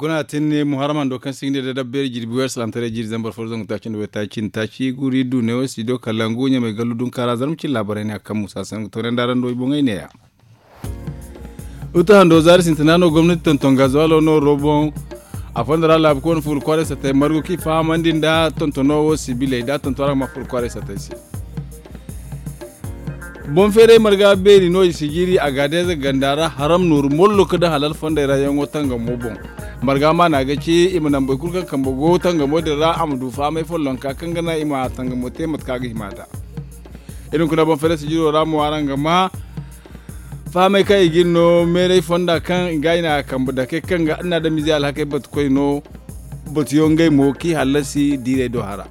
kuna tinne muharman do kan singde da dabber jirbi wes lantare jir zambar forzon ta cin weta cin ta ci guri du ne wasi do kalangu nya mai galudun kara zarmcin labarai ne akan musa san to ran daran do ibon ne ya uta hando zar sintanano gwamnati tonton gazwalo no robon a fondara lab kon ful kware sa tay margo ki famandin da tontono wo sibile da tontora ma ful kware sa tay si bon fere marga beri no sigiri a gadeza gandara haram nur mollo kada halal fondara yango tanga mobon marga ma na ga ci imanan bai kurkan kan bogo tanga modira amdu fa mai follon ka kan gana ima tanga mote mat ka ga himata irin kuna bon fere sigiro ramu waranga ma fa mai kai ginno mere fonda kan gaina kan da kai kan ga ina da mizi alhakai bat koi no bat yongai mo ki halasi dire do hara.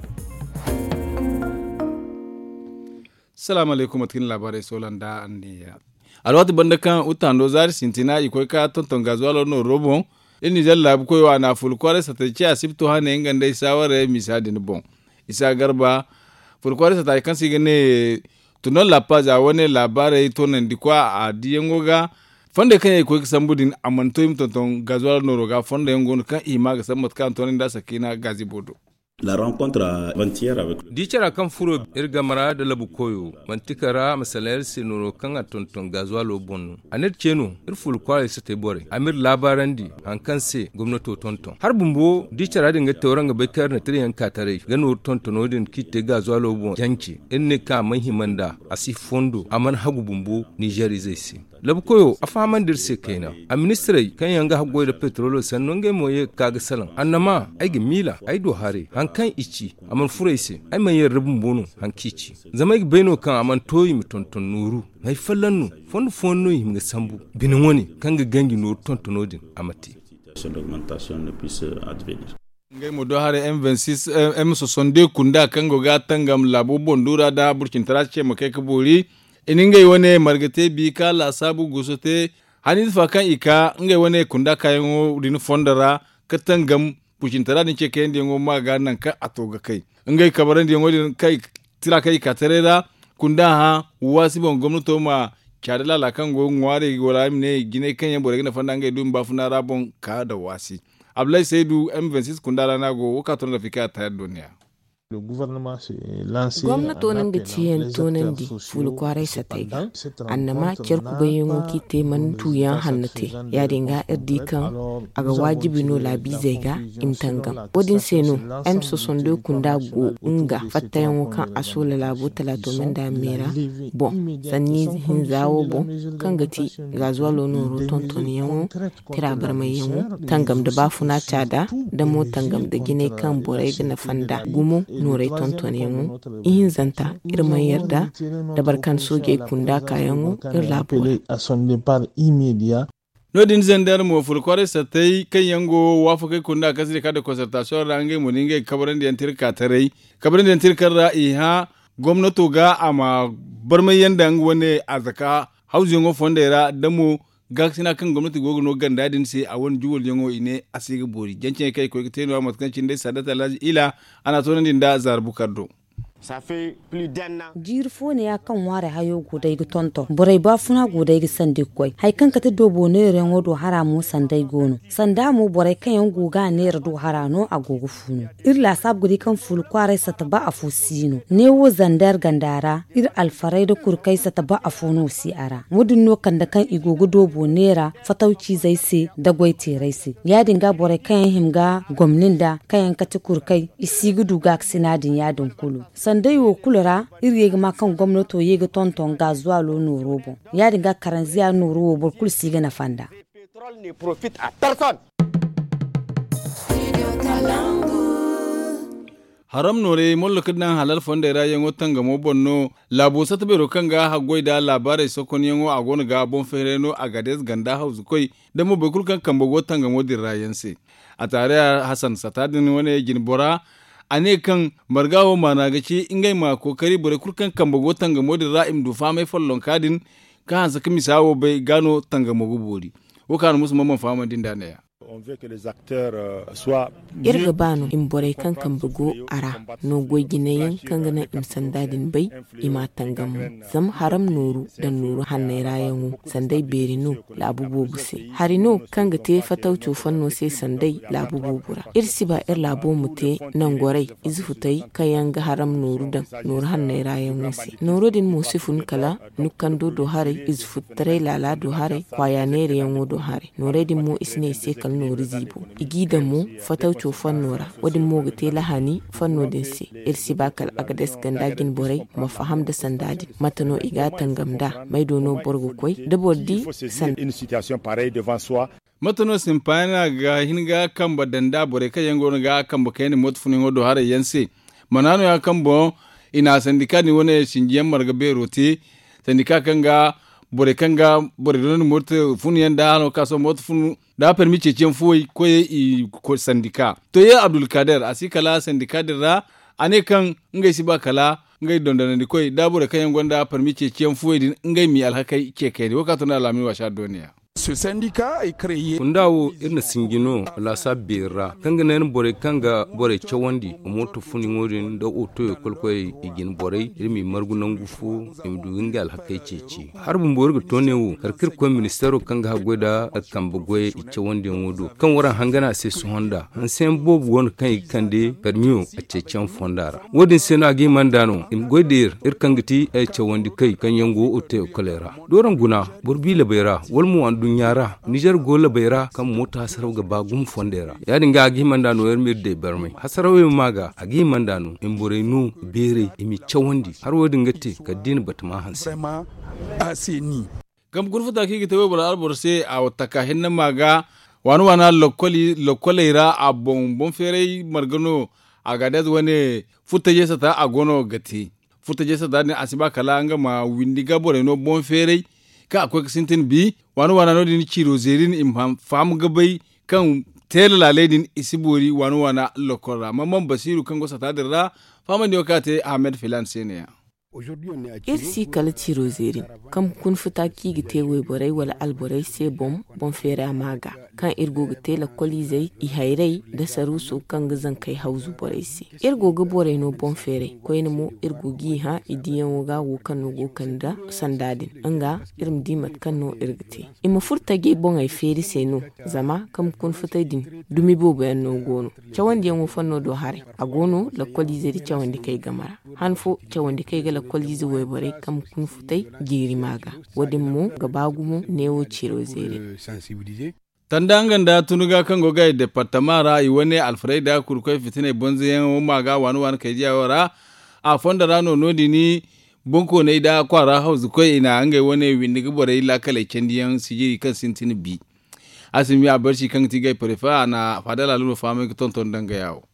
Assalamu alaikum atkin labarai solanda anniya alwati banda kan utando zari sintina ikoy ka tonton gazwalo no robon inni jalla bu koy wana ful kware sa ta ci asibto hane ngande saware misadi ni bon isa garba ful kware sa ta kan sigane tunon la page a wani labarai to nan dikwa a diyango ga fonde kan ikoy sambudin amanto im tonton gazwalo no roga fonde ngon kan ima ga sammat kan tonin da sakina gazibodo. La rencontre avant-hier avec Dichara kan furo irgamara da labu koyo mantikara masalayar sinoro kan a tonton gazwalo bonu anet cheno irful kwale sate bore amir labarandi an kanse gwamnato tonton har bumbo dichara dinga tawran ga bekar na triyan katare gano tonton odin kitte gazwalo bon yanki inne ka mahimanda asi fondo aman hagu bumbo Niger zai si labu koyo a faman dirse kaina a ministrai kan yanga hago da petrolo sannon ga moye kaga salan annama ai mila ai do hare kan ici aman furaise ai man yin rubun bono hankici zama ga baino kan aman toyi mi tonton nuru mai fallannu fonno yi mi sambu binin woni kan ga gangi nuru tontonodin amati l'augmentation ne puisse advenir. Ngai mo do hare M26 M62 kunda kan go ga tangam labo bondura da burkin tarace mo kai kabori iningai wone margate bi kala sabu gusote hanin fa kan ika ngai wone kunda kayan din fondara katangam pucin tara ni ce kayan dingo ma ga nan ka atoga kai ngai kabaran dingo din kai tira kai ka tarera kunda ha wasi bon gwamnato ma kyadala la kan go ngware gola ne gine kan yan bore na fanda ngai dum ba funa rabon ka da wasi Ablai Saidu M26 kunda rana go wakaton da fika ta duniya. Gwamnatonin da ciyen tonan di fulkwarai sa taiga annama kirku bayan ki teman tuyan hannate ya dinga irdi kan aga wajibi no labi zai ga imtangam wadin seno M62 kunda go unga fattayan kan asola labo 30 da mera bon sanni hin zawo bon kan gati ga zuwa lono roton toniyan tira barmai yan tangam da bafuna tada da mo tangam da gine kan borai ga na fanda gumo nurai tontone mu in zanta irman yarda da barkan soge kunda kayan irlabo nodin zandar mo fulkware satai kan yango wafu kai kunda kasiri kada concertation range mu ninge kabaran da yantir katarai kabaran da yantir karra iha gwamnato ga ama barmai yanda wani azaka housing fondera da mu gaksina kan gwamnati gogono ganda din sai a wani juwal yango ine asiga bori jancin kai ko teno matkancin dai sadata laji ila ana tonan din da zarbu kardo jirfo ne ya kan ware hayo godai ga tonto borai ba funa godai ga sande koi hay kan kata dobo ne ren wodo haramu sandai gono sanda mu borai kan yan goga ne rado harano agogo funu irla sab gudi kan ful kware sata ba afusino ne wo zandar gandara ir alfarai da kurkai sata ba afuno si ara mudun no kan da kan igogo dobo nera fatauci zai se da goite raisi ya dinga borai kan himga gomnin da kan kata kurkai isi gudu ga sinadin ya dunkulu sandai wo kulura iri ga kan gwamnato yega tonton ga zuwa lo no robo ya dinga karanziya no robo bol kul siga na fanda pétrole ne profite à personne. haram nore mollo kidan halal fonde ra yango tanga mo bonno labo satbe kanga ha goida labarai sokon yango agona ga bon fereno agades ganda house koi da mo bekul kan kambo tanga mo dirayense a tare Hassan Satadin wani ginbora ane kan margawo managaci ingai ma kokari bore kurkan kambo tanga mo dira'im du fa mai follon kadin ka hansa kimi sawo bai gano tanga mo gubori wakan musu mamman fama din da ne irga bano in borai kan bugo ara no goy ginayen kan gana im sandadin bai ima tangam zam haram noru dan noru hannai rayanwo sandai berino labu bobuse harino kan ga te fatau fanno sai sandai labu bobura irsi ba labo mute nan gorai izfutai kayan ga haram noru dan noru hannai rayanwo sai noru din musifun kala nukan do hare izfutare lala do hare kwaya nere yanwo do hare norai din mo isne sai kal noru zibo igida mu fatau fannora wadin mo ga te lahani fanno din sai irsi ba kal agades gandagin borai mafaham da sandadi matano iga tangamda mai dono borgo koi da boddi san une situation pareille devant soi. matano simpana ga hinga kamba danda bore kayango ga kamba kayni motfuni ngodo hare yanse manano ya kambo ina sandika ni wone shingiyan marga beroti sandika kanga bore don moto funu yanda hano kaso motfunu da permi cecen foi koye i ko sandika to ye Abdul Kader asikala sandika dira ane kan ngai siba kala ngai dondana ni koy da bore kayango da permi cecen foi din ngai mi alhakai ke kai wakato na lami wa sha duniya. Ce syndicat est créé. Kundawo irna singino la sabira kanga nen bore kanga bore chawandi moto funi ngorin da oto kolkoy igin bore irmi margunan gufu imdu ngal hakai ceci harbun borgo tonewu karkir ko ministero kanga hagoda kamba goye chawandi ngodo kan waran hangana se su honda an sen bob won kan kande permiyo a cecen fondara wodin sena gi mandano im godir ir kangati e chawandi kai kan yango oto kolera doran guna borbila bayra walmu dunyara Niger gola bayra kan mota sarau ga bagum fondera ya dinga agi mandano yer mirde barmai hasarawe maga agi mandano imbore nu bere imi chawandi har wodin gate ka din batma hansi Vraiment assaini. gam gurfuta ki gite webula alborse a wataka hinna maga wana lokoleira a bon fere margano a gadaz wane futaje sata a gono gati futaje sata ne asiba kala ngama windiga bore no bon fere ka akwai sintin bi wana no din ciro zerin im fam gabai kan tela laledin isibori wana lokora mamman basiru kan gosa tadirra faman da wakate Ahmed Filan Senior irsi kala ciro zerin kam kun fita ki gite we borai wala alborai sai bon fere amaga kan irgo gite la kolizai i hairai da sarusu kan gazan kai hauzu borai si irgo ga borai no bon fere ko ina mo irgo gi ha idiyan woga wo kan no go kan da sandadin anga irim dimat kan no irgite ima furta ge bon ai fere sai no zama kam kun fita din dumi bo bayan no gono chawandi yan wo fanno do hare agono la kolizai chawandi kai gamara hanfo chawandi kai ga kwallizi wai bare kam kun futai giri maga wadin mu gabagu mu newo ciro zere tandangan da tunuga kan goga departamara i wani alfreda kurkoi fitine bonzen maga wani kai jawara a fonda rano nodi ni bonko ne da kwara hausu koi ina an gai wani windiga bare la kale kendiyan sijiri kan sintini bi asimi a barci kan tigai prefa na fadala lulu fami tonton danga yawo.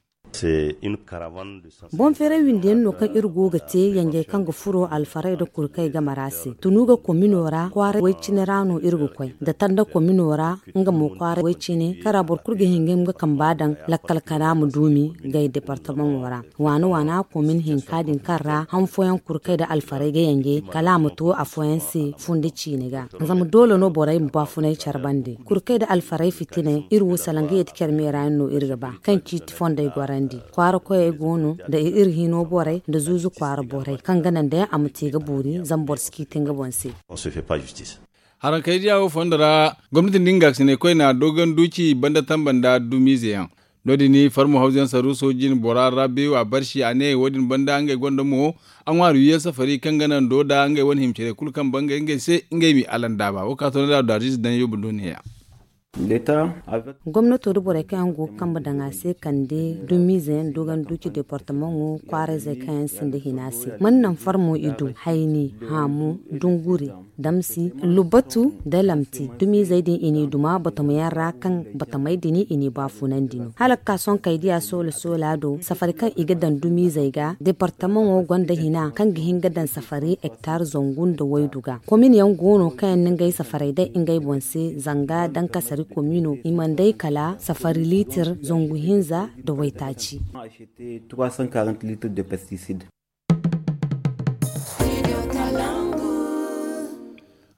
Bon fere winden no kan irgo gate yange kan go furo alfarai da kurkai ga marasi tunuga kominora kware wai cinerano irgo koi da tanda kominora nga mo kware wai cine kara bor kurge hingem ga kambadan lakkal kana mu dumi ga departement wara wana komin hin kadin karra han foyan kurkai da alfarai ga yange kala mu to afoyan si fundi cine ga zamu dole no borai mba funai charbande kurkai da alfarai fitine irwo salange yetker mera no irga ba kan ci fonda gwaran kwara koye gono da irhino borai da zuzu kwara borai kan ganan da ya amuti ga buri zambor ski tinga bonse On se fait pas justice. haran kai jawo fondara gwamnatin dingax ne koi na dogon duci banda tambanda dumize yan dodi ni farmu hausen saru sojin bora rabi wa barshi ane wodin banda angai gondo mo an waru ya safari kan ganan doda angai wani himcere kulkan banga ingai se ingai mi alanda ba wakato da daris dan yobu duniya gwamnati rubura kan go kamba danga se kande dumizen dogan duki departement ngo kware ze kan sinde hinasi mannan farmo idu haini hamu dunguri damsi lubatu dalamti dumize din ini duma batamyara kan batamai dini ini bafunan dino halaka son kaidiya sola do safari kan igadan dumize ga departement ngo gonda hina kan gihin gadan safari hectare zongun da waiduga komin yan gono kan ningai safari da ingai bonse zanga dan kasari komino imandai kala safari litir zongu hinza da waitaci. 340 litres de pesticides.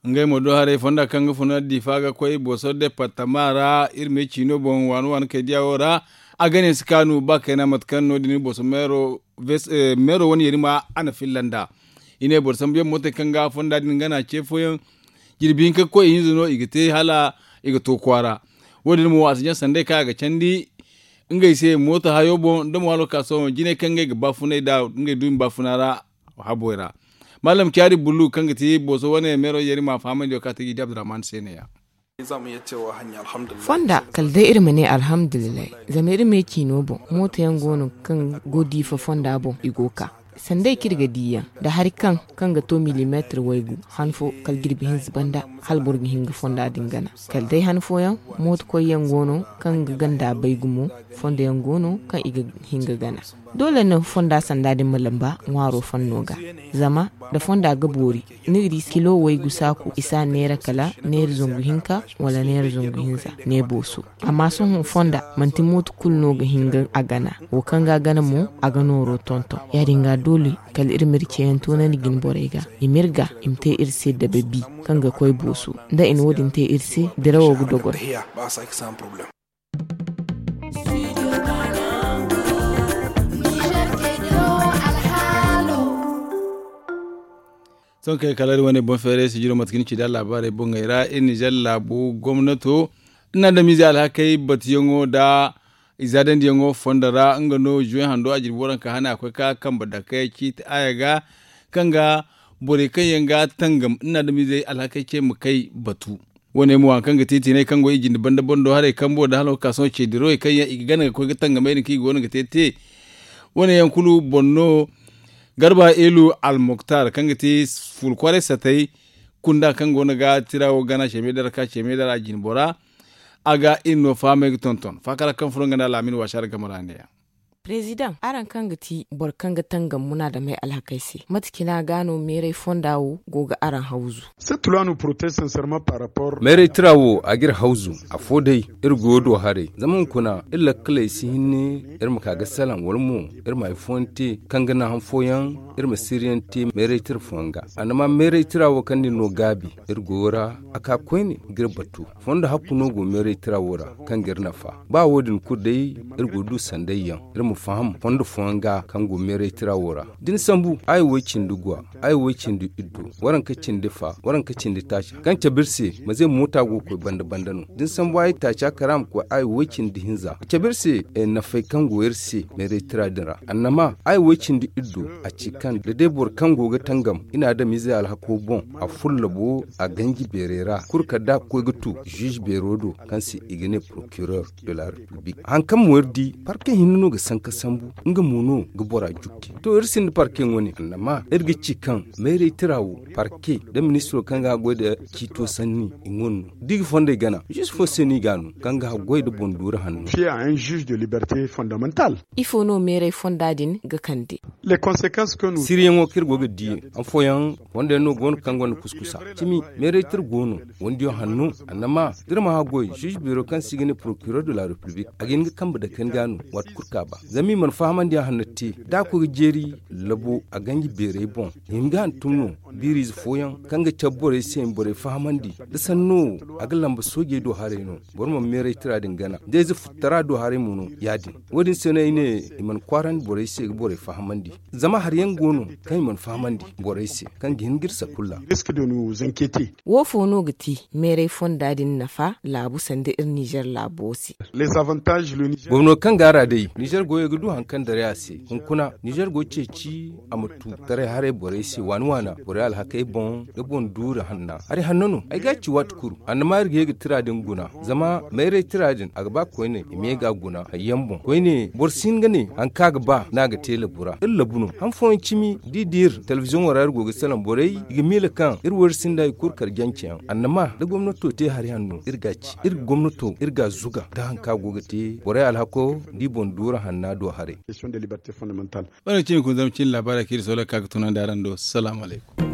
ngai modo hare fonda kanga funa di faga koy boso de patamara irme chino bon wan ke dia ora agane skanu bakena matkan no dini boso mero mero woni yerima ana finlanda ine bor sambe mote kanga fonda din gana chefoyen girbin ka koy hinzuno igite hala igato kwara wodin mo wasjan sande kaga candi ngai se mota hayo bon dum walo kaso jine kanga ga bafune da ngai dum bafunara haboira malam kyari bulu kanga ti boso wane mero yerima famande o katigi Abdurrahman Seneya fonda kalde irma ne alhamdulillah zama irme kino bo mota yan gono kan godi fa fonda bo igoka sandai kirga diya da har kan ga to millimeter waigu hanfo kal girbi hinz banda halburgi hinga fonda dingana kaldai hanfo yan mota ko yan gono kan ga ganda baigumo fonda yan gono kan iga hinga gana dole na fonda sanda din malamba ngwaro fannoga zama da fonda ga bori nigri kilo waigu saku isa nera kala ner zungu hinka wala ner zungu hinza ne bosu amma sun fonda manti mota kulno ga hinga agana wo kan ga gana mo agano ro tonto ya dinga dole kal irmir ceyen tonan gin borega imirga imte irse da babi kanga koy bosu da in wodin te irse dirawo gudogon son kai kalar wani bon fere su jiro matkin ci da labarai bon gaira in Niger labu gwamnato ina da mizi alhakai batiyongo da izadan diyango fondara ngano juin hando ajir boran ka hana akwai ka kan bada kai ki ta ayaga kanga bore kai yanga tangam ina da mizi alhakai ce mu kai batu wone mu an kanga titi ne kango ijin banda bondo hare kambo da halo kaso ce diro kai ya igana ko ga tangam mai ki gona ga tete wone yankulu bonno garba elu al-muktar kanga ti ful kware satai kunda kango na ga tirawo gana shemedar ka shemedar ajin bora aga inno fame tonton fakala kan furonga na lamin washar gamarane ya President aran kanga ti bor kanga tangam muna da mai alhakaisi matkina gano mere fondawo goga aran hauzu Cette loi nous protège sincèrement par rapport mere trawo agir hauzu a fodai irgodo hare zaman kuna illa kala si hinne irma kaga salan walmu irma fonte kanga na hanfoyan irma siriyanti mere tirfonga anama mere trawo kandi no gabi irgora aka koini girbatu fonda hakkuno go mere trawora kan girnafa ba wodin kudai irgodu sandayyan irma faham fonda fonga kan go mere trawora din sambu ai wacin dugwa ai wacin du iddu waran kacin difa waran kacin di tashi kan cabirse maze mota go ko banda bandano din sambu ai tacha karam ko ai wacin di hinza cabirse na fai kan go yerse mere tradira annama ai wacin di iddu a cikan da debor kan go ga tangam ina da mize alhako bon a fullabo a gangi berera kurka da ko gutu juge berodo kan si igene procureur de la république han kam werdi parke hinno ga sanka sambu nga mono ga bora jukki to irsin parke ngoni annama ergi cikan mere tirawo parke da ministro kanga goida kito sanni ingon dig fonde gana juste fo seni ganu kanga goida bondura hanno fier à un juge de liberté fondamentale. il faut no mere fondadin ga kande Les conséquences que nous siriyango kirgo ga di an foyan wanda no gon kangon kuskusa timi mere tir gono wondi hanno annama dirma ha goy juge bureau kan sigine procureur de la république agin ga kamba da kan ganu wat kurka ba zami man fahaman dia hannati da ko jeri labo a gangi bere bon himga tunno biriz foyan kanga chabbore sem bore fahamandi da sanno agalan ba soge do hare no bormo mere tira dingana de zu futara do hare muno yadin wodin sene ne iman kwaran bore se bore fahamandi zama har yan gono kai man fahamandi bore se kan gingirsa kullu risque de nous inquiéter. wo fono gati mere fondadin nafa labu sande ir Niger labosi Les avantages le Niger gwamno kan gara dai Niger goye gudu hankan dare ase kuna Niger go ci amatu tare hare bore se wanwana bore al hakai bon da bon dura hanna are hannano ai ga ci wat kuru annama rige ga tiradin guna zama mere tiradin agba ko ne me ga guna hayyan ko ne borsin gane an kaga ba na ga tele bura illa bunu han fon cimi didir television warar go ga salan bore ga mila kan irwar sinda kurkar gankiyan annama da gwamnato te har hannu irgaci gwamnato irga zuga da hanka go ga te bore al hako di bon dura hanna do hare question de liberté fondamentale. wani cin kun zamcin labarai kiri sola kaga tunan da ran do salamu alaikum